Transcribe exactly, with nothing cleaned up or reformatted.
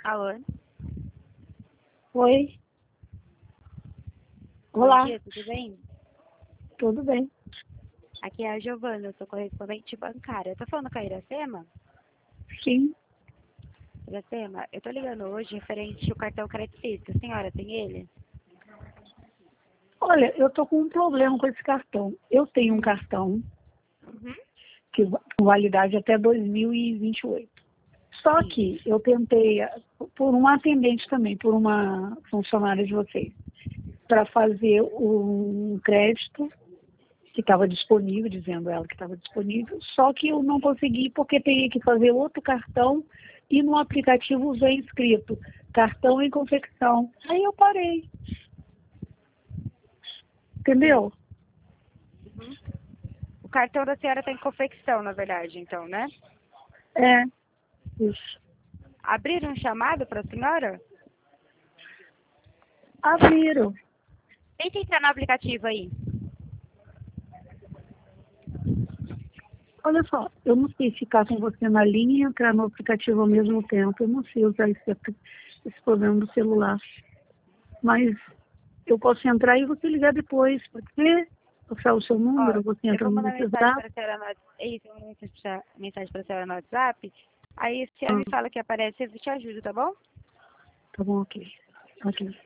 Alô? Oi. Bom Olá. dia, tudo bem? Tudo bem? Aqui é a Giovana, eu sou correspondente bancária. Eu tô falando com a Iracema? Sim. Iracema, eu tô ligando hoje referente ao cartão crédito físico. A senhora tem ele? Olha, eu tô com um problema com esse cartão. Eu tenho um cartão Uhum. que va- com validade até dois mil e vinte e oito. Só Sim. que eu tentei, eh, por uma atendente também, por uma funcionária de vocês, para fazer um crédito que estava disponível, dizendo ela que estava disponível, só que eu não consegui porque teria que fazer outro cartão e no aplicativo vem escrito cartão em confecção. Aí eu parei, entendeu? O cartão da senhora tá em confecção, na verdade, então, né? É, isso. Abriram um chamado para a senhora? Abriram. Tenta entrar no aplicativo aí. Olha só, eu não sei ficar com você na linha e entrar no aplicativo ao mesmo tempo. Eu não sei usar esse, apli- esse programa do celular. Mas eu posso entrar e você ligar depois, pode ser? Passar o seu Ó, número, você eu entra vou no mandar mensagem WhatsApp. para a senhora no WhatsApp. É isso, eu vou mandar mensagem pra- mensagem para a senhora no WhatsApp. Aí a senhora Ah, me fala que aparece, eu te ajudo, tá bom? tá bom, ok. Ok.